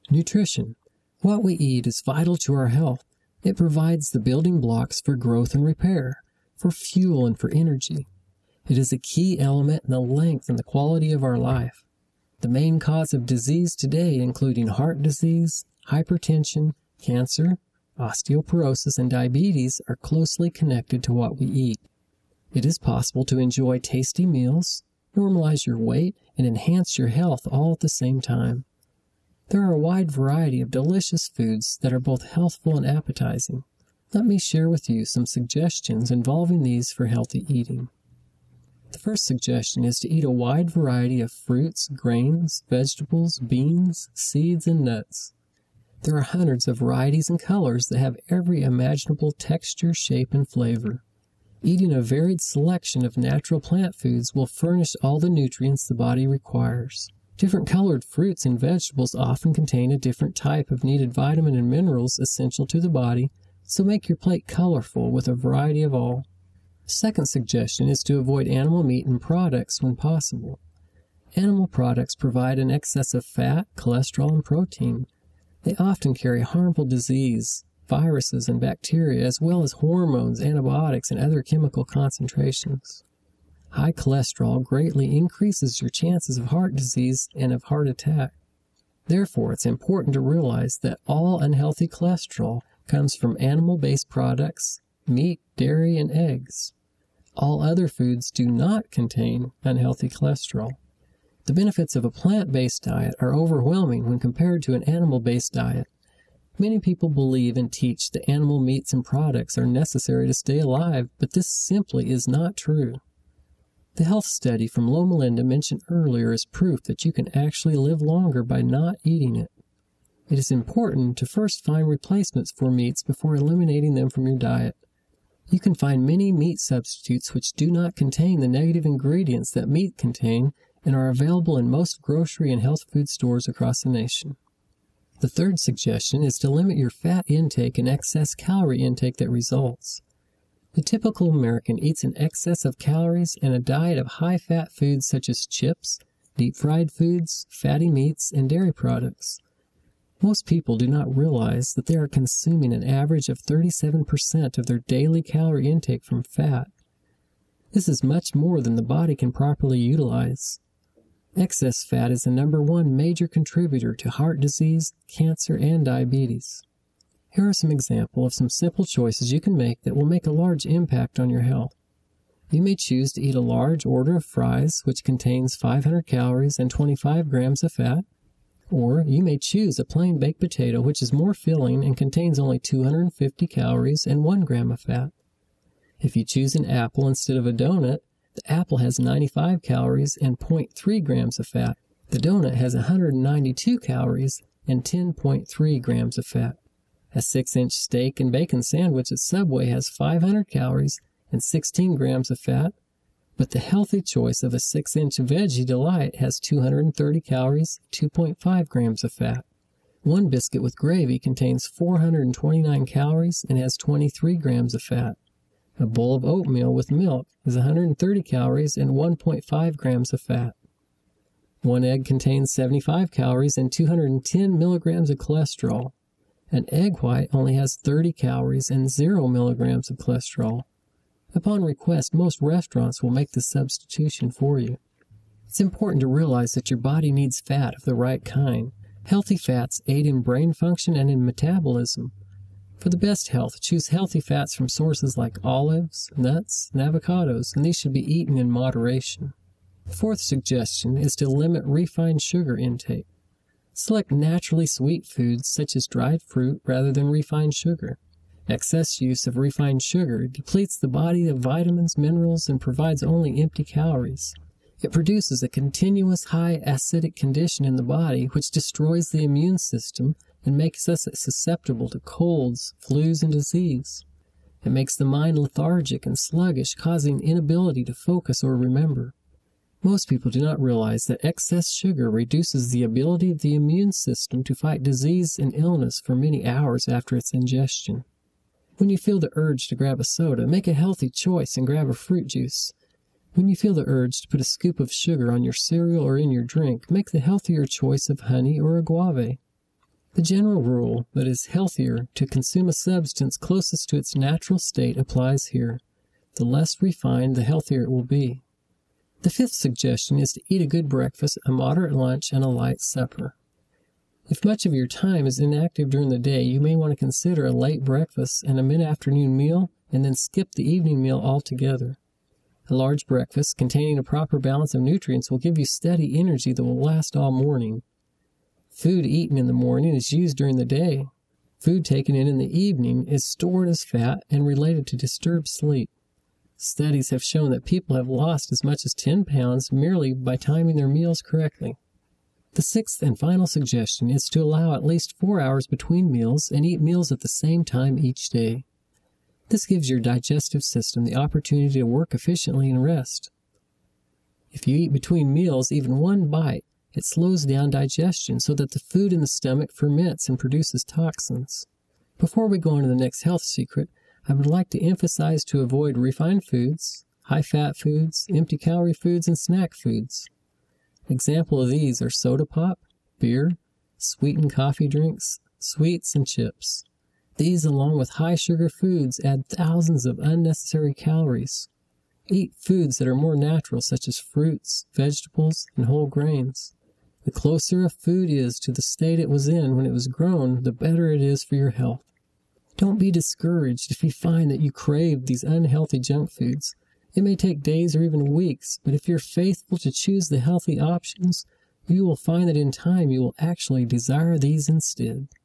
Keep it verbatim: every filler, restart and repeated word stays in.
Nutrition. What we eat is vital to our health. It provides the building blocks for growth and repair, for fuel and for energy. It is a key element in the length and the quality of our life. The main cause of disease today, including heart disease, hypertension, cancer, osteoporosis, and diabetes, are closely connected to what we eat. It is possible to enjoy tasty meals, normalize your weight, and enhance your health all at the same time. There are a wide variety of delicious foods that are both healthful and appetizing. Let me share with you some suggestions involving these for healthy eating. The first suggestion is to eat a wide variety of fruits, grains, vegetables, beans, seeds, and nuts. There are hundreds of varieties and colors that have every imaginable texture, shape, and flavor. Eating a varied selection of natural plant foods will furnish all the nutrients the body requires. Different colored fruits and vegetables often contain a different type of needed vitamin and minerals essential to the body, so make your plate colorful with a variety of all. The second suggestion is to avoid animal meat and products when possible. Animal products provide an excess of fat, cholesterol, and protein. They often carry harmful disease, viruses, and bacteria, as well as hormones, antibiotics, and other chemical concentrations. High cholesterol greatly increases your chances of heart disease and of heart attack. Therefore, it's important to realize that all unhealthy cholesterol comes from animal-based products, meat, dairy, and eggs. All other foods do not contain unhealthy cholesterol. The benefits of a plant-based diet are overwhelming when compared to an animal-based diet. Many people believe and teach that animal meats and products are necessary to stay alive, but this simply is not true. The health study from Loma Linda mentioned earlier is proof that you can actually live longer by not eating it. It is important to first find replacements for meats before eliminating them from your diet. You can find many meat substitutes which do not contain the negative ingredients that meat contain and are available in most grocery and health food stores across the nation. The third suggestion is to limit your fat intake and excess calorie intake that results. The typical American eats an excess of calories and a diet of high-fat foods such as chips, deep-fried foods, fatty meats, and dairy products. Most people do not realize that they are consuming an average of thirty-seven percent of their daily calorie intake from fat. This is much more than the body can properly utilize. Excess fat is the number one major contributor to heart disease, cancer, and diabetes. Here are some examples of some simple choices you can make that will make a large impact on your health. You may choose to eat a large order of fries, which contains five hundred calories and twenty-five grams of fat. Or you may choose a plain baked potato, which is more filling and contains only two hundred fifty calories and one gram of fat. If you choose an apple instead of a donut, the apple has ninety-five calories and zero point three grams of fat. The donut has one hundred ninety-two calories and ten point three grams of fat. A six-inch steak and bacon sandwich at Subway has five hundred calories and sixteen grams of fat, but the healthy choice of a six-inch Veggie Delight has two hundred thirty calories, two point five grams of fat. One biscuit with gravy contains four hundred twenty-nine calories and has twenty-three grams of fat. A bowl of oatmeal with milk is one hundred thirty calories and one point five grams of fat. One egg contains seventy-five calories and two hundred ten milligrams of cholesterol. An egg white only has thirty calories and zero milligrams of cholesterol. Upon request, most restaurants will make the substitution for you. It's important to realize that your body needs fat of the right kind. Healthy fats aid in brain function and in metabolism. For the best health, choose healthy fats from sources like olives, nuts, and avocados, and these should be eaten in moderation. The fourth suggestion is to limit refined sugar intake. Select naturally sweet foods such as dried fruit rather than refined sugar. Excess use of refined sugar depletes the body of vitamins, minerals, and provides only empty calories. It produces a continuous high acidic condition in the body which destroys the immune system and makes us susceptible to colds, flus, and disease. It makes the mind lethargic and sluggish, causing inability to focus or remember. Most people do not realize that excess sugar reduces the ability of the immune system to fight disease and illness for many hours after its ingestion. When you feel the urge to grab a soda, make a healthy choice and grab a fruit juice. When you feel the urge to put a scoop of sugar on your cereal or in your drink, make the healthier choice of honey or agave. The general rule that it is healthier to consume a substance closest to its natural state applies here. The less refined, the healthier it will be. The fifth suggestion is to eat a good breakfast, a moderate lunch, and a light supper. If much of your time is inactive during the day, you may want to consider a late breakfast and a mid-afternoon meal, and then skip the evening meal altogether. A large breakfast containing a proper balance of nutrients will give you steady energy that will last all morning. Food eaten in the morning is used during the day. Food taken in in the evening is stored as fat and related to disturbed sleep. Studies have shown that people have lost as much as ten pounds merely by timing their meals correctly. The sixth and final suggestion is to allow at least four hours between meals and eat meals at the same time each day. This gives your digestive system the opportunity to work efficiently and rest. If you eat between meals even one bite, it slows down digestion so that the food in the stomach ferments and produces toxins. Before we go on to the next health secret, I would like to emphasize to avoid refined foods, high-fat foods, empty-calorie foods, and snack foods. Example of these are soda pop, beer, sweetened coffee drinks, sweets, and chips. These, along with high-sugar foods, add thousands of unnecessary calories. Eat foods that are more natural, such as fruits, vegetables, and whole grains. The closer a food is to the state it was in when it was grown, the better it is for your health. Don't be discouraged if you find that you crave these unhealthy junk foods. It may take days or even weeks, but if you're faithful to choose the healthy options, you will find that in time you will actually desire these instead.